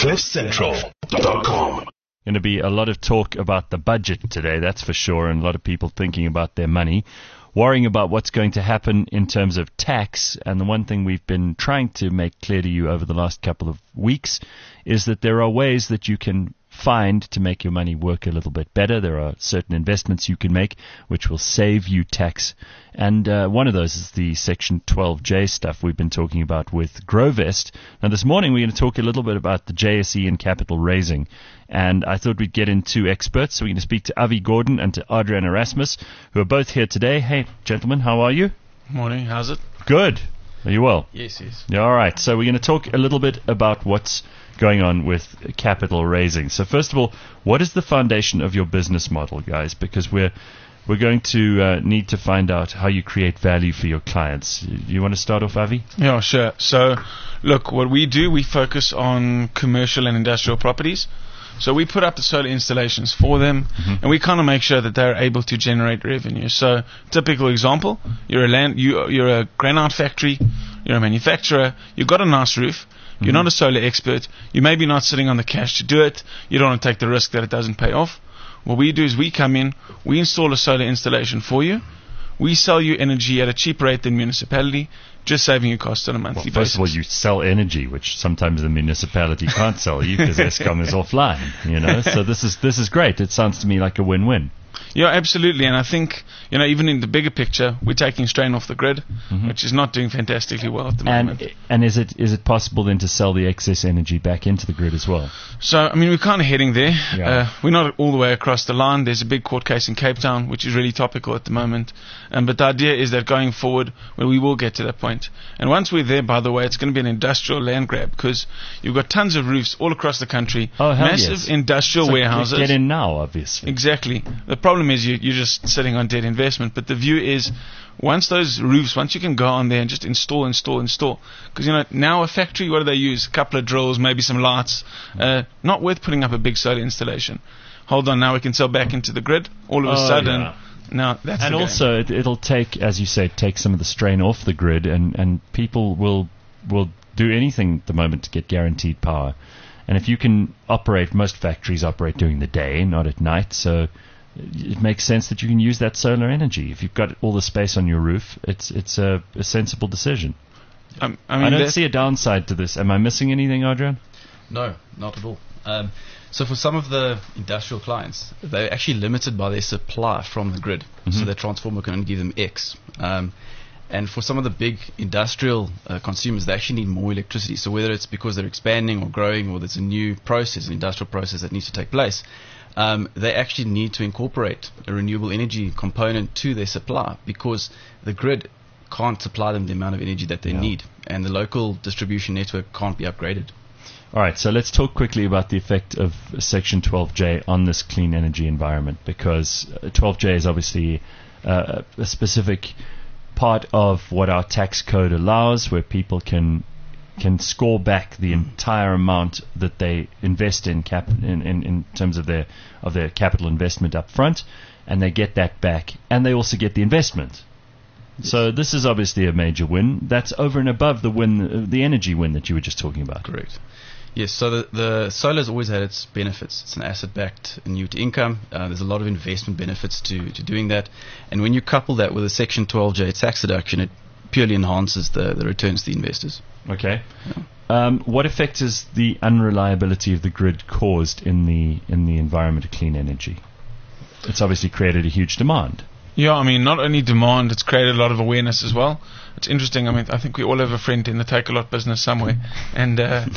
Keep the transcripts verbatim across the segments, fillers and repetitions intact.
cliff central dot com. Going to be a lot of talk about the budget today, that's for sure, and a lot of people thinking about their money, worrying about what's going to happen in terms of tax. And the one thing we've been trying to make clear to you over the last couple of weeks is that there are ways that you can find to make your money work a little bit better. There are certain investments you can make which will save you tax, and uh, one of those is the Section twelve J stuff we've been talking about with Grovest. Now this morning we're going to talk a little bit about the J S E and capital raising, and I thought we'd get in two experts. So we're going to speak to Avi Gordon and to Adrian Erasmus, who are both here today. Hey gentlemen, how are you? Morning, how's it? Good. Are you well? Yes, yes. Yeah, all right, so we're going to talk a little bit about what's going on with capital raising. So first of all, what is the foundation of your business model, guys? Because we're we're going to uh, need to find out how you create value for your clients. You want to start off, Avi? Yeah, sure. So, look, what we do, we focus on commercial and industrial properties. So we put up the solar installations for them, mm-hmm. and we kind of make sure that they're able to generate revenue. So, typical example: you're a land, you, you're a granite factory, you're a manufacturer, you've got a nice roof. You're mm-hmm. not a solar expert. You may be not sitting on the cash to do it. You don't want to take the risk that it doesn't pay off. What we do is we come in, we install a solar installation for you. We sell you energy at a cheaper rate than municipality, just saving you costs on a monthly well, first basis. First of all, you sell energy, which sometimes the municipality can't sell you because Eskom is offline. You know, so this is this is great. It sounds to me like a win-win. Yeah, absolutely. And I think, you know, even in the bigger picture, we're taking strain off the grid, mm-hmm. which is not doing fantastically well at the and, moment. And is it is it possible then to sell the excess energy back into the grid as well? So, I mean, we're kind of heading there. Yeah. Uh, we're not all the way across the line. There's a big court case in Cape Town, which is really topical at the moment. Um, but the idea is that going forward, well, we will get to that point. And once we're there, by the way, it's going to be an industrial land grab because you've got tons of roofs all across the country. Oh, hell massive yes. industrial so warehouses. Get in now, obviously. Exactly. The problem is you, you're just sitting on dead investment. But the view is, once those roofs, once you can go on there and just install, install, install. Because, you know, now a factory, what do they use? A couple of drills, maybe some lights. Uh, not worth putting up a big solar installation. Hold on, now we can sell back into the grid. All of a oh, sudden, yeah. now that's And the also, game. It, it'll take, as you say, take some of the strain off the grid, and, and people will will do anything at the moment to get guaranteed power. And if you can operate, most factories operate during the day, not at night, so it makes sense that you can use that solar energy. If you've got all the space on your roof, it's it's a, a sensible decision. Um, I, mean I don't see a downside to this. Am I missing anything, Adrian? No, not at all. Um, so for some of the industrial clients, they're actually limited by their supply from the grid. Mm-hmm. So their transformer can only give them X. Um, and for some of the big industrial uh, consumers, they actually need more electricity. So whether it's because they're expanding or growing, or there's a new process, an industrial process that needs to take place, Um, they actually need to incorporate a renewable energy component to their supply because the grid can't supply them the amount of energy that they yeah. need, and the local distribution network can't be upgraded. All right, so let's talk quickly about the effect of Section twelve J on this clean energy environment, because twelve J is obviously uh, a specific part of what our tax code allows, where people can can score back the entire amount that they invest in cap in, in, in terms of their of their capital investment up front, and they get that back, and they also get the investment. Yes. So this is obviously a major win. That's over and above the win, the energy win that you were just talking about. Correct. Yes, so the, the solar has always had its benefits. It's an asset-backed annuity income. Uh, there's a lot of investment benefits to, to doing that. And when you couple that with a Section twelve J tax deduction, it purely enhances the, the returns to the investors. Okay. Yeah. Um, what effect has the unreliability of the grid caused in the in the environment of clean energy? It's obviously created a huge demand. Yeah, I mean, not only demand, it's created a lot of awareness as well. It's interesting. I mean, I think we all have a friend in the Takealot business somewhere, and uh,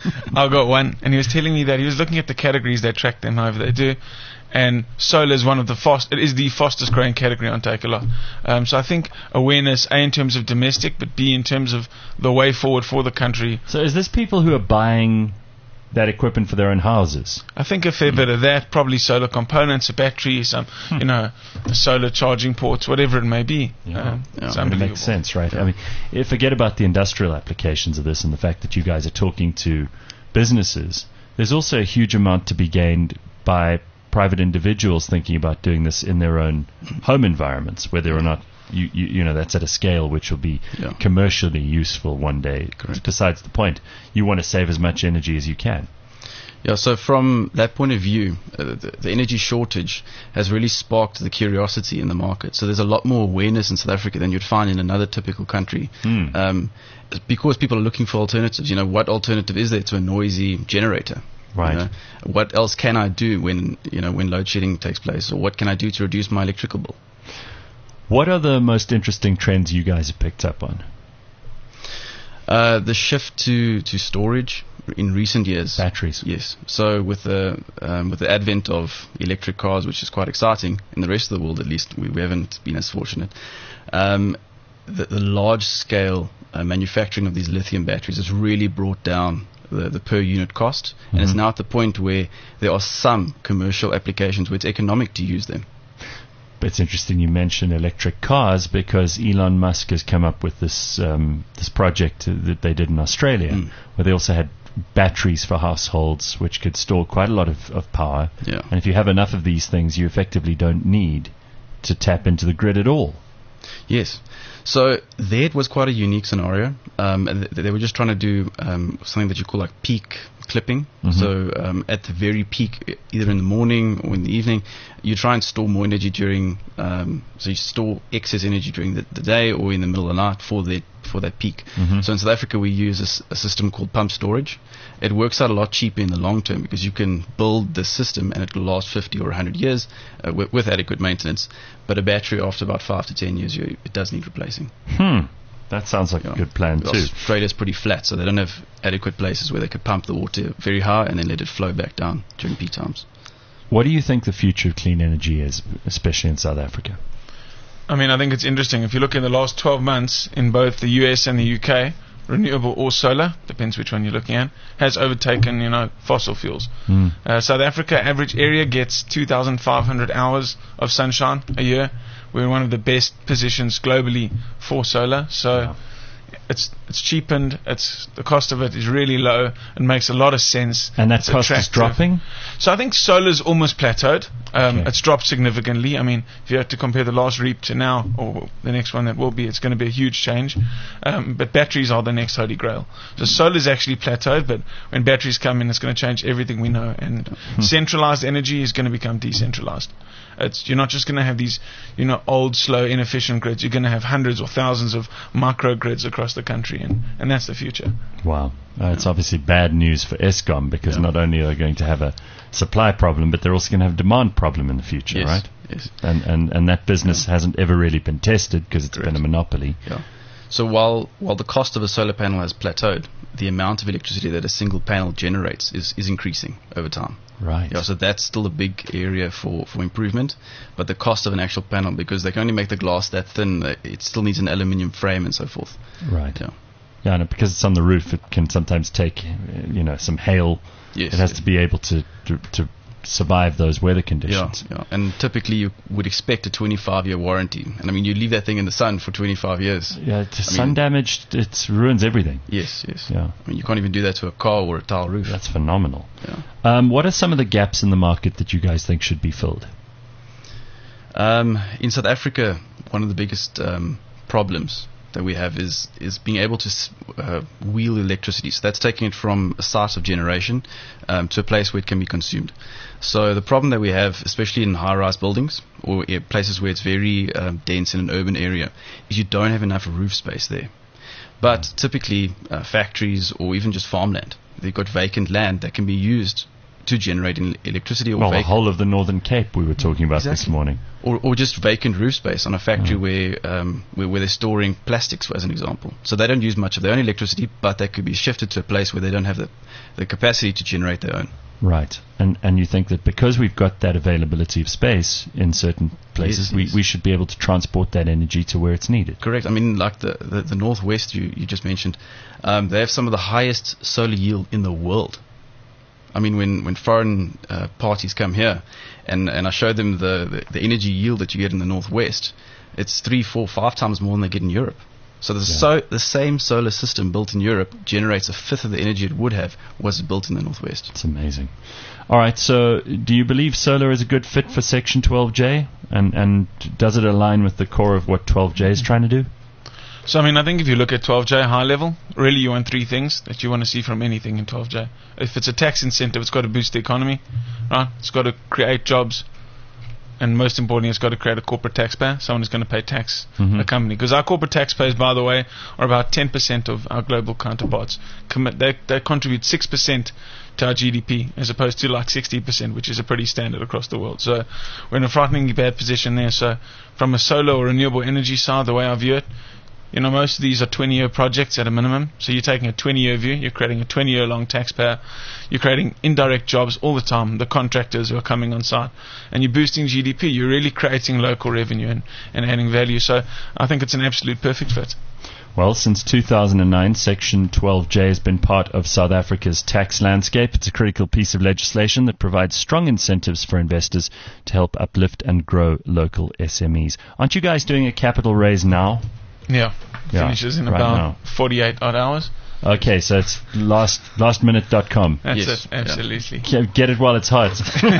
I got one, and he was telling me that he was looking at the categories that track them, however they do, and solar is one of the fast. It is the fastest growing category on Takealot. Um, so I think awareness, A, in terms of domestic, but B, in terms of the way forward for the country. So is this people who are buying that equipment for their own houses? I think a fair mm. bit of that, probably solar components, a battery, some, hmm. you know, solar charging ports, whatever it may be. Yeah, um, yeah. It's It makes sense, right? Yeah. I mean, forget about the industrial applications of this and the fact that you guys are talking to businesses. There's also a huge amount to be gained by private individuals thinking about doing this in their own home environments, whether or not You, you you know that's at a scale which will be yeah. commercially useful one day. Correct. Besides the point, you want to save as much energy as you can. Yeah, so from that point of view, uh, the, the energy shortage has really sparked the curiosity in the market. So there's a lot more awareness in South Africa than you'd find in another typical country. Mm. Um, because people are looking for alternatives. You know, what alternative is there to a noisy generator? Right. You know, what else can I do when, you know, when load shedding takes place? Or what can I do to reduce my electrical bill? What are the most interesting trends you guys have picked up on? Uh, the shift to, to storage in recent years. Batteries. Yes. So with the um, with the advent of electric cars, which is quite exciting in the rest of the world, at least we, we haven't been as fortunate. Um, the, the large scale uh, manufacturing of these lithium batteries has really brought down the, the per unit cost, and Mm-hmm. it's now at the point where there are some commercial applications where it's economic to use them. It's interesting you mention electric cars because Elon Musk has come up with this um, this project that they did in Australia, Mm. where they also had batteries for households which could store quite a lot of, of power. Yeah. And if you have enough of these things, you effectively don't need to tap into the grid at all. Yes. So there it was quite a unique scenario. Um, and th- they were just trying to do um, something that you call like peak clipping. Mhm. So um, at the very peak, e- either in the morning or in the evening, you try and store more energy during. Um, so you store excess energy during the, the day or in the middle of the night for that for that peak. Mhm. So in South Africa, we use a, s- a system called pump storage. It works out a lot cheaper in the long term because you can build the system and it will last fifty or one hundred years uh, with, with adequate maintenance. But a battery after about five to ten years, you, it does need replacing. Hmm. That sounds like Yeah. a good plan too. Australia's pretty flat, so they don't have adequate places where they could pump the water very high and then let it flow back down during peak times. What do you think the future of clean energy is, especially in South Africa? I mean, I think it's interesting. If you look in the last twelve months in both the U S and the U K, renewable or solar, depends which one you're looking at, has overtaken, you know, fossil fuels. Hmm. Uh, South Africa, average area gets two thousand five hundred hours of sunshine a year. We're in one of the best positions globally for solar. So Yeah. it's it's cheapened. It's the cost of it is really low and makes a lot of sense. And that It's cost is attractive. dropping? So I think solar's almost plateaued. Um, Okay. It's dropped significantly. I mean, if you had to compare the last REAP to now, or the next one that will be, it's going to be a huge change. Um, but batteries are the next holy grail. So solar's actually plateaued, but when batteries come in, it's going to change everything we know. And centralized energy is going to become decentralized. It's, you're not just going to have these, you know, old, slow, inefficient grids. You're going to have hundreds or thousands of micro grids across the country, and, and that's the future. Wow. Uh, it's obviously bad news for Eskom because Yeah. not only are they going to have a supply problem, but they're also going to have a demand problem in the future, Yes. right? Yes. And, and and that business hasn't ever really been tested because it's Correct. been a monopoly. Yeah. So while while the cost of a solar panel has plateaued, the amount of electricity that a single panel generates is, is increasing over time. Right. Yeah, so that's still a big area for, for improvement. But the cost of an actual panel, because they can only make the glass that thin, uh, it still needs an aluminium frame and so forth. Right. Yeah. Yeah, and because it's on the roof, it can sometimes take, uh, you know, some hail. Yes. It has yes. to be able to, to to survive those weather Yeah, conditions. yeah, and typically you would expect a twenty-five year warranty. And I mean, you leave that thing in the sun for twenty-five years. Yeah, to sun mean- damage, it ruins everything. Yes, yes. Yeah, I mean, you can't even do that to a car or a tile roof. that's phenomenal. Yeah. Um, what are some of the gaps in the market that you guys think should be filled? Um, in South Africa, one of the biggest um, problems that we have is is being able to s- uh, wheel electricity. So that's taking it from a site of generation um, to a place where it can be consumed. So the problem that we have, especially in high-rise buildings or uh, places where it's very um, dense in an urban area, is you don't have enough roof space there. But typically, uh, factories or even just farmland, they've got vacant land that can be used to generate el- electricity or Well, the vacant whole of the Northern Cape we were talking about this Exactly. morning. or, or just vacant roof space on a factory Mm. where, um, where where they're storing plastics, as an example. So they don't use much of their own electricity, but they could be shifted to a place where they don't have the, the capacity to generate their own. Right. And and you think that because we've got that availability of space in certain places, Yes, we, yes. we should be able to transport that energy to where it's needed. Correct. I mean, like the, the, the Northwest you, you just mentioned, um, they have some of the highest solar yield in the world. I mean, when, when foreign uh, parties come here and, and I show them the, the, the energy yield that you get in the Northwest, it's three, four, five times more than they get in Europe. So the, Yeah. so the same solar system built in Europe generates a fifth of the energy it would have was built in the Northwest. It's amazing. All right, so do you believe solar is a good fit for Section twelve J? And and does it align with the core of what twelve J is trying to do? So, I mean, I think if you look at twelve J high level, really you want three things that you want to see from anything in twelve J. If it's a tax incentive, it's got to boost the economy, right? It's got to create jobs. And most importantly, it's got to create a corporate taxpayer, someone who's going to pay tax, Mhm. a company. Because our corporate taxpayers, by the way, are about ten percent of our global counterparts. Commit, they, they contribute six percent to our G D P, as opposed to like sixty percent, which is a pretty standard across the world. So we're in a frighteningly bad position there. So from a solar or renewable energy side, the way I view it, you know, most of these are twenty-year projects at a minimum. So you're taking a twenty-year view. You're creating a twenty-year long taxpayer. You're creating indirect jobs all the time. The contractors who are coming on site, and you're boosting G D P. You're really creating local revenue and, and adding value. So I think it's an absolute perfect fit. Well, since two thousand nine, Section twelve J has been part of South Africa's tax landscape. It's a critical piece of legislation that provides strong incentives for investors to help uplift and grow local S M Es. Aren't you guys doing a capital raise now? Yeah, Yeah, finishes in right about now. forty-eight odd hours. Okay, so it's last lastminute dot com. That's Yes, it, yeah. absolutely. Get get it while it's hot.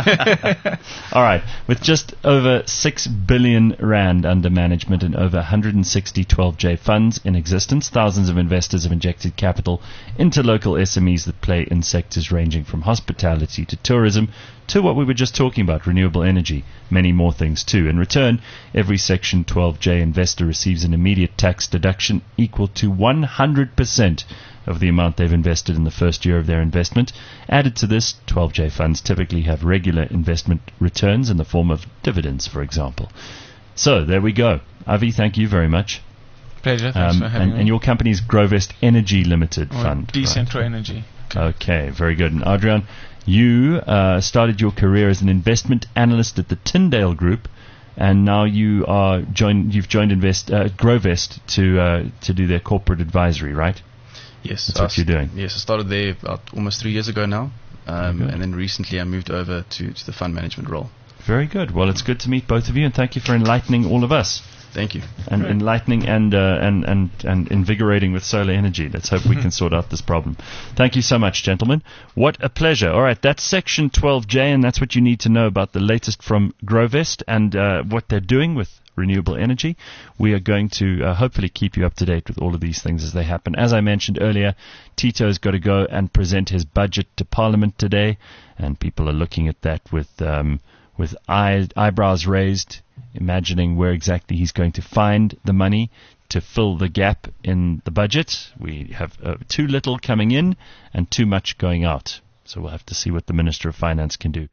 All right. With just over six billion rand under management and over one hundred sixty twelve J funds in existence, thousands of investors have injected capital into local S M Es that play in sectors ranging from hospitality to tourism to what we were just talking about, renewable energy, many more things too. In return, every Section twelve J investor receives an immediate tax deduction equal to one hundred percent of the amount they've invested in the first year of their investment. Added to this, twelve J funds typically have regular investment returns in the form of dividends, for example. So, there we go. Avi, thank you very much. Pleasure, thanks Um, for having and, me. and your company's Grovest Energy Limited Or Fund. Decentro Energy. Right? Okay, very good. And Adrian, you uh, started your career as an investment analyst at the Tyndale Group, and now you are joined. You've joined Invest uh, Grovest to uh, to do their corporate advisory, right? Yes, That's I what you're doing. Yes, I started there about almost three years ago now, um, Very good. and then recently I moved over to, to the fund management role. Very good. Well, it's good to meet both of you, and thank you for enlightening all of us. Thank you. And enlightening and, uh, and and and invigorating with solar energy. Let's hope we can sort out this problem. Thank you so much, gentlemen. What a pleasure. All right, that's Section twelve J, and that's what you need to know about the latest from Grovest and uh, what they're doing with renewable energy. We are going to uh, hopefully keep you up to date with all of these things as they happen. As I mentioned earlier, Tito's got to go and present his budget to Parliament today, and people are looking at that with um, with eye, eyebrows raised, imagining where exactly he's going to find the money to fill the gap in the budget. We have uh, too little coming in and too much going out. So we'll have to see what the Minister of Finance can do.